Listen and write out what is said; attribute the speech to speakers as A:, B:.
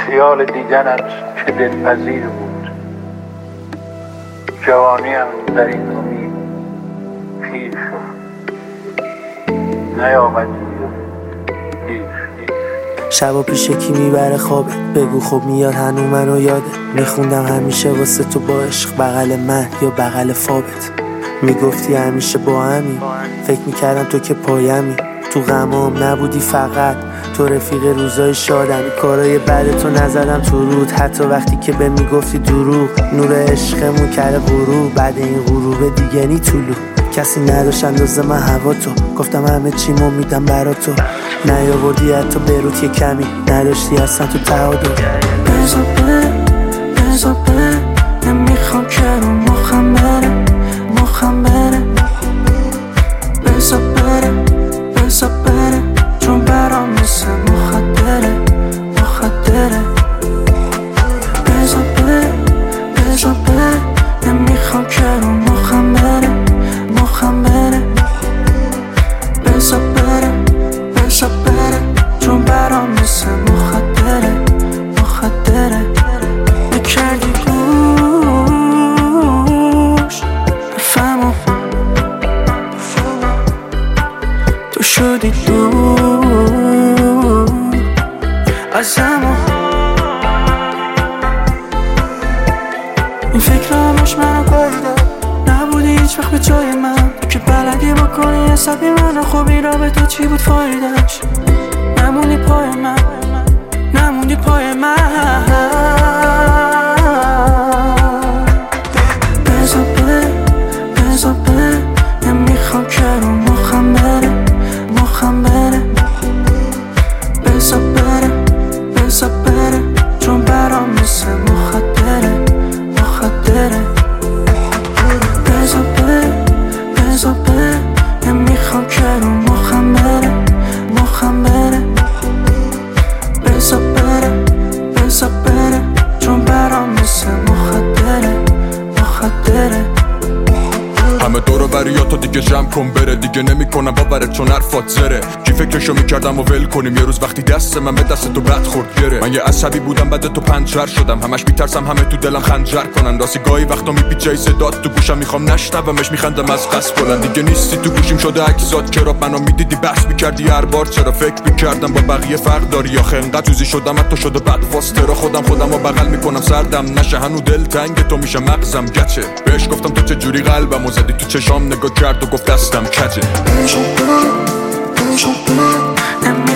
A: خیال دیدنت که دلپذیر بود، جوانیم در این امید پیر شد، نیامدی دیر.
B: شبا پیش کی میبره خوابه؟ بگو خب میاد هنو منو یاده. میخوندم همیشه واسه تو با عشق، بغل من یا بغل فابت. میگفتی همیشه با همین، فکر میکردم تو که پایمی. تو غمام نبودی فقط تو، رفیق روزای شادمی. کارای بعد تو نزدم تو رود، حتی وقتی که به میگفتی دروغ. نور عشقمون کرده غروب، بعد این غروب دیگه نی طولو. کسی نداشت اندازه من هوا تو، گفتم همه چیمو میدم برا تو. نیاوردی حتی بروت یه کمی، نداشتی اصلا تو تعادل. بزا بره نمیخوام که رو مخم بره. بزا بره چون برام مثل مخدره. بزا بره نمیخوام که رو مخم بره. بزا بره چون برام مثل مخدره. بکردی گوش بفهمم تو شدی دور از همون. این فکر همش منو کاریده، نبودی هیچ وقت به جای من. که بلدی بکنی حسابی منو، خب این رابطه چی بود فایدهش؟ نموندی پای من. بزا بره نمیخوام که رو مخم بره. بزا بره چون برام مثل مخدره. بزا بره نمیخوام که رو مخم بره. بزا بره چون برام مثل مخدره.
C: همه دورو بری یا تو دیگه جمع کن بره، دیگه نمیکنم باورت چون حرفات زره. کی فکرشو میکردم و ول کنیم، یه روز وقتی دست من به دست تو بد خورد گره. من یه عصبی بودم بعد تو پنچر شدم، همش میترسم همه تو دلم خنجر کنن. راستی گاهی وقتا میپیچه صدات تو گوشم، میخوام نشنومش، میخندم از قصد بلند. دیگه نیستی تو گوشیم شده عکسات، چرا منو میدیدی بحث میکردی هر بار؟ چرا فکر میکردم با بقیه فرق داری یا خنقت توزی شدم حتی شده بد فاسترا. خودم و بغل میکنم سردم نشه، هنو دل تنگ تو میشه مغزم گچه. بهش گفتم تو چه جوری قلبمو زدی، تو چشام نگاه کرد و گفت دستم کجه.